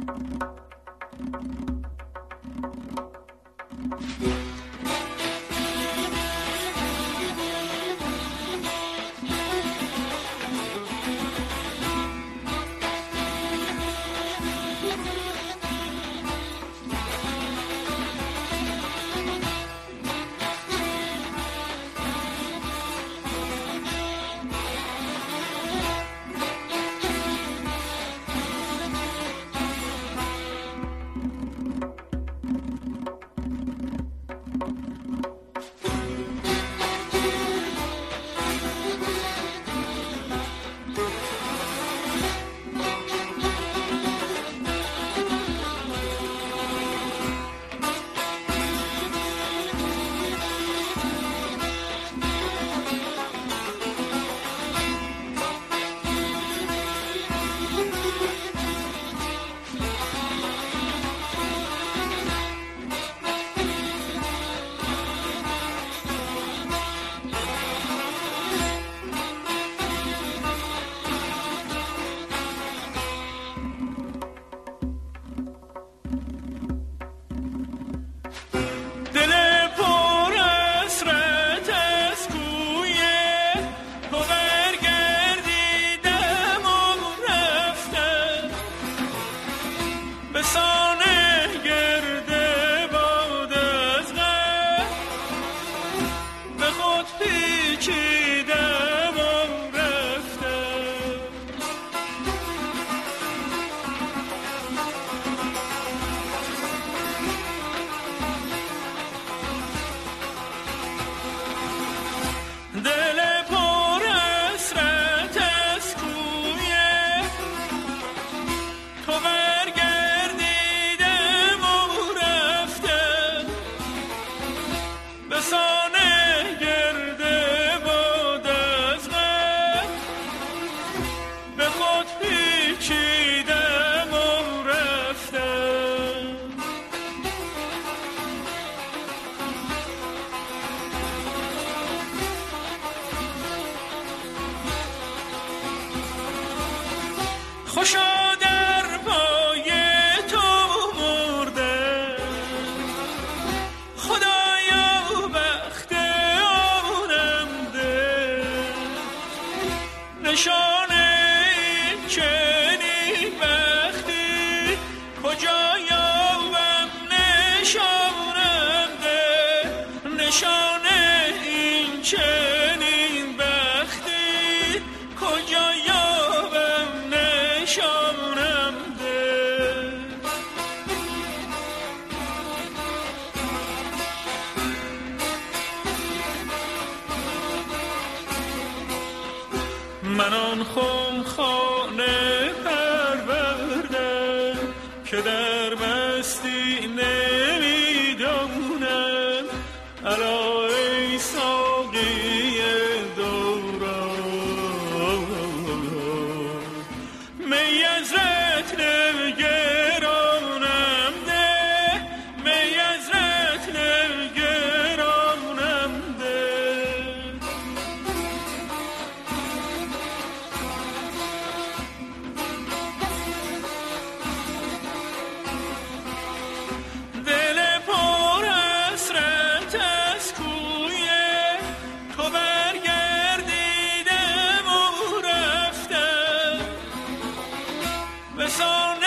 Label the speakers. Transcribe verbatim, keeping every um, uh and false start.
Speaker 1: خوشا در پای تو مرده، خدایا بخت آنم ده، نشان این چنین بختی کجا یابم نشانم ده، نشان این چنین بختی کجا یابم نشانم ده. من آن خم خانه پروردم که در مستی نمیدانم، الا ای ساقی دوران، می از رطل گرانم ده، می از رطل گرانم ده. دل پر حسرت از کوی تو برگردیدم و رفتم به سان